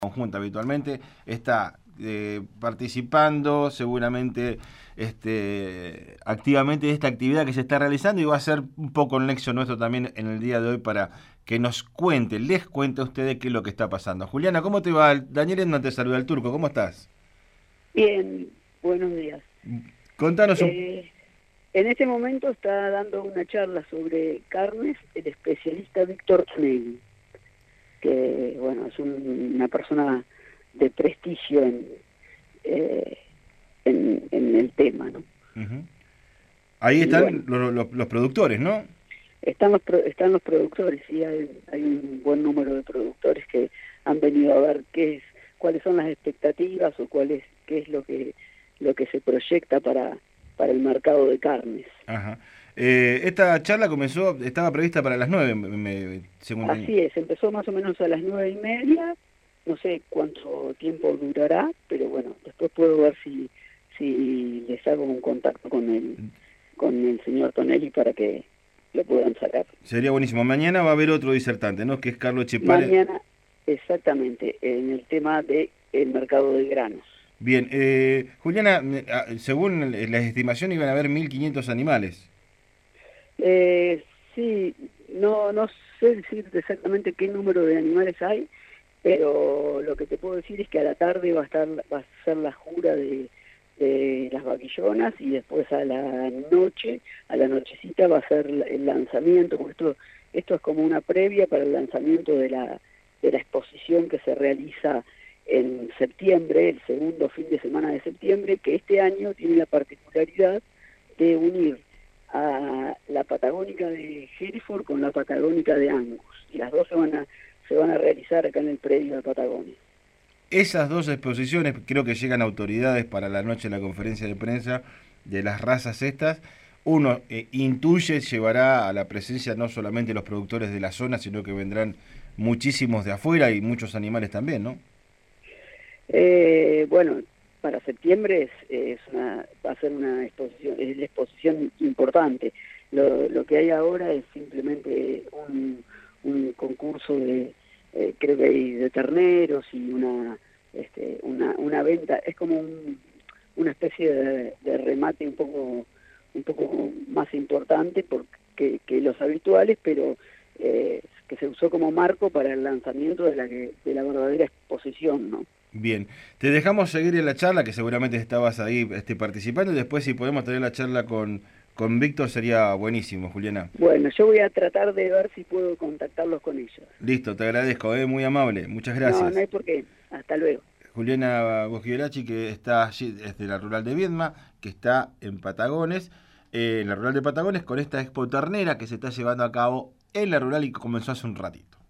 conjunta habitualmente, está participando seguramente activamente de esta actividad que se está realizando y va a ser un poco el nexo nuestro también en el día de hoy para que nos cuente, les cuente a ustedes qué es lo que está pasando. Juliana, ¿cómo te va? Daniel Edman te saluda, el Turco, ¿cómo estás? Bien, buenos días. Contanos un... Eh, en este momento está dando una charla sobre carnes el especialista Víctor Tonelli, que bueno, es una persona de prestigio eh, en el tema, ¿no? Ujú. Ahí Y bueno, están los productores, ¿no? están los productores y hay un buen número de productores que han venido a ver cuáles son las expectativas o qué es lo que se proyecta para el mercado de carnes. Ajá. Esta charla estaba prevista para las 9, según tengo. Así es, empezó más o menos a las 9:30, no sé cuánto tiempo durará, pero bueno, después puedo ver si les hago un contacto con el señor Tonelli para que lo puedan sacar. Sería buenísimo. Mañana va a haber otro disertante, ¿no? Que es Carlos Chepare. Mañana, exactamente, en el tema del mercado de granos. Bien, Juliana, según las estimaciones iban a haber 1.500 animales. Eh, sí, no sé decirte exactamente qué número de animales hay, pero lo que te puedo decir es que a la tarde va a ser la jura de las vaquillonas y después a la noche, a la nochecita va a ser el lanzamiento, porque esto es como una previa para el lanzamiento de la exposición que se realiza en septiembre, el segundo fin de semana de septiembre, que este año tiene la particularidad de unir a la patagónica de Hereford con la patagónica de Angus, y las dos se van a realizar acá en el predio de Patagonia. Esas dos exposiciones, creo que llegan autoridades para la noche de la conferencia de prensa de las razas estas. Uno intuye, llevará a la presencia no solamente los productores de la zona, sino que vendrán muchísimos de afuera y muchos animales también, ¿no? Bueno, para septiembre va a ser es la exposición importante. Lo que hay ahora es simplemente un concurso creo que hay de terneros y una venta, es como una especie de remate un poco más importante que los habituales, pero que se usó como marco para el lanzamiento de la verdadera exposición, ¿no? Bien, te dejamos seguir en la charla, que seguramente estabas ahí participando, y después si podemos tener la charla con Víctor sería buenísimo, Juliana. Bueno, yo voy a tratar de ver si puedo contactarlos con ellos. Listo, te agradezco, muy amable, muchas No, no gracias. hay por qué. Hasta luego. Juliana Bosquiolachi, que está allí desde la rural de Viedma, que está en Patagones, en la rural de Patagones, con esta expo ternera que se está llevando a cabo en la rural y que comenzó hace un ratito.